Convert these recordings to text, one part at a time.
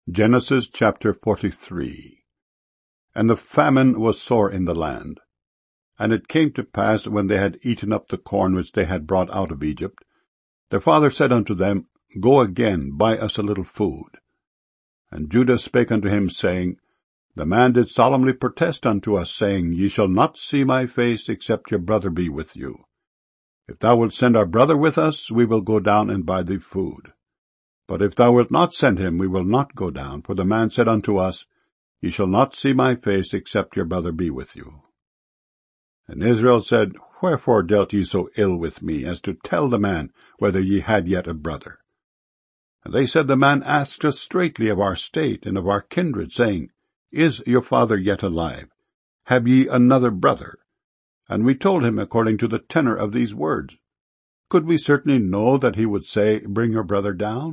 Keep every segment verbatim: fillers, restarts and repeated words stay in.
Genesis chapter forty-three. And the famine was sore in the land. And it came to pass, when they had eaten up the corn which they had brought out of Egypt, their father said unto them, Go again, buy us a little food. And Judah spake unto him, saying, The man did solemnly protest unto us, saying, Ye shall not see my face, except your brother be with you. If thou wilt send our brother with us, we will go down and buy thee food. But if thou wilt not send him, we will not go down, for the man said unto us, Ye shall not see my face, except your brother be with you. And Israel said, Wherefore dealt ye so ill with me, as to tell the man whether ye had yet a brother? And they said, The man asked us straitly of our state and of our kindred, saying, Is your father yet alive? Have ye another brother? And we told him according to the tenor of these words. Could we certainly know that he would say, Bring your brother down?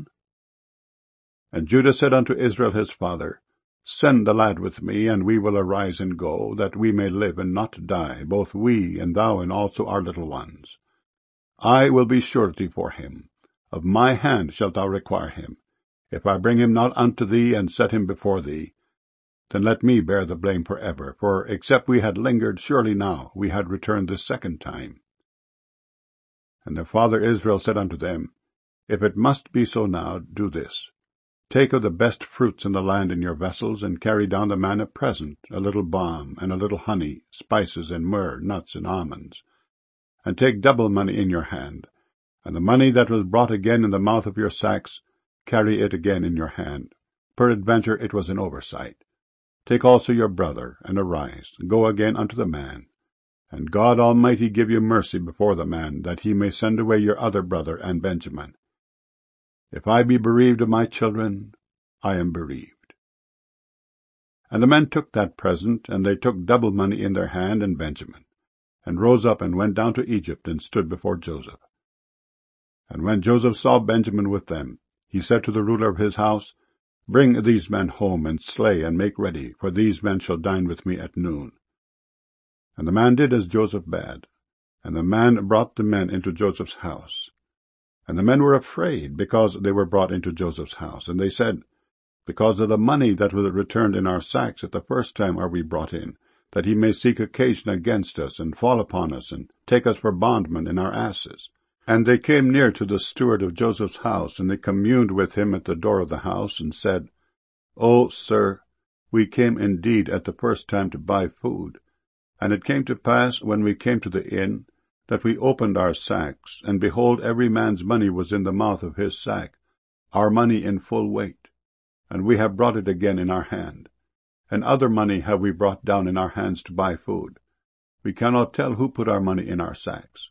And Judah said unto Israel his father, Send the lad with me, and we will arise and go, that we may live and not die, both we and thou and also our little ones. I will be surety for him. Of my hand shalt thou require him. If I bring him not unto thee, and set him before thee, then let me bear the blame for ever, for except we had lingered, surely now we had returned this second time. And their father Israel said unto them, If it must be so now, do this. Take of the best fruits in the land in your vessels, and carry down the man a present, a little balm, and a little honey, spices, and myrrh, nuts, and almonds. And take double money in your hand, and the money that was brought again in the mouth of your sacks, carry it again in your hand. Peradventure it was an oversight. Take also your brother, and arise, go again unto the man. And God Almighty give you mercy before the man, that he may send away your other brother and Benjamin. If I be bereaved of my children, I am bereaved. And the men took that present, and they took double money in their hand and Benjamin, and rose up and went down to Egypt, and stood before Joseph. And when Joseph saw Benjamin with them, he said to the ruler of his house, Bring these men home, and slay, and make ready, for these men shall dine with me at noon. And the man did as Joseph bade, and the man brought the men into Joseph's house. And the men were afraid, because they were brought into Joseph's house. And they said, Because of the money that was returned in our sacks at the first time are we brought in, that he may seek occasion against us, and fall upon us, and take us for bondmen in our asses. And they came near to the steward of Joseph's house, and they communed with him at the door of the house, and said, O sir, we came indeed at the first time to buy food. And it came to pass, when we came to the inn, that we opened our sacks, and behold, every man's money was in the mouth of his sack, our money in full weight. And we have brought it again in our hand. And other money have we brought down in our hands to buy food. We cannot tell who put our money in our sacks.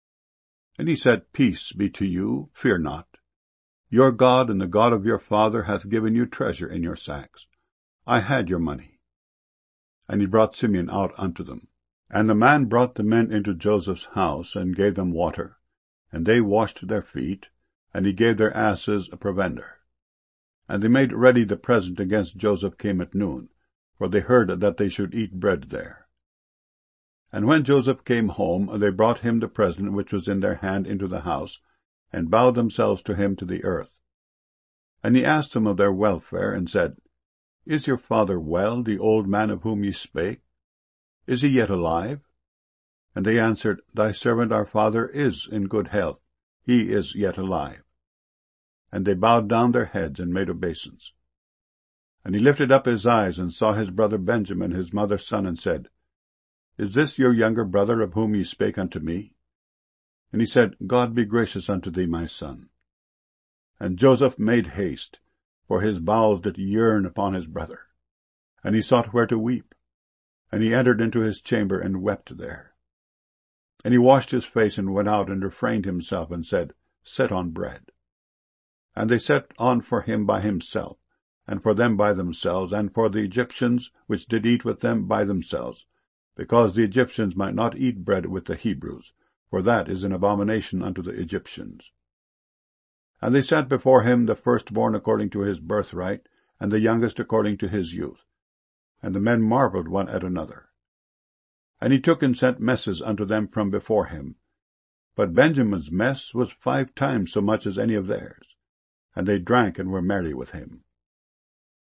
And he said, Peace be to you, fear not. Your God and the God of your father hath given you treasure in your sacks. I had your money. And he brought Simeon out unto them. And the man brought the men into Joseph's house, and gave them water, and they washed their feet, and he gave their asses a provender. And they made ready the present against Joseph came at noon, for they heard that they should eat bread there. And when Joseph came home, they brought him the present which was in their hand into the house, and bowed themselves to him to the earth. And he asked them of their welfare, and said, Is your father well, the old man of whom ye spake? Is he yet alive? And they answered, Thy servant our father is in good health. He is yet alive. And they bowed down their heads and made obeisance. And he lifted up his eyes, and saw his brother Benjamin, his mother's son, and said, Is this your younger brother of whom ye spake unto me? And he said, God be gracious unto thee, my son. And Joseph made haste, for his bowels did yearn upon his brother. And he sought where to weep. And he entered into his chamber, and wept there. And he washed his face, and went out, and refrained himself, and said, Set on bread. And they set on for him by himself, and for them by themselves, and for the Egyptians which did eat with them by themselves, because the Egyptians might not eat bread with the Hebrews, for that is an abomination unto the Egyptians. And they set before him the firstborn according to his birthright, and the youngest according to his youth. And the men marveled one at another. And he took and sent messes unto them from before him. But Benjamin's mess was five times so much as any of theirs. And they drank and were merry with him.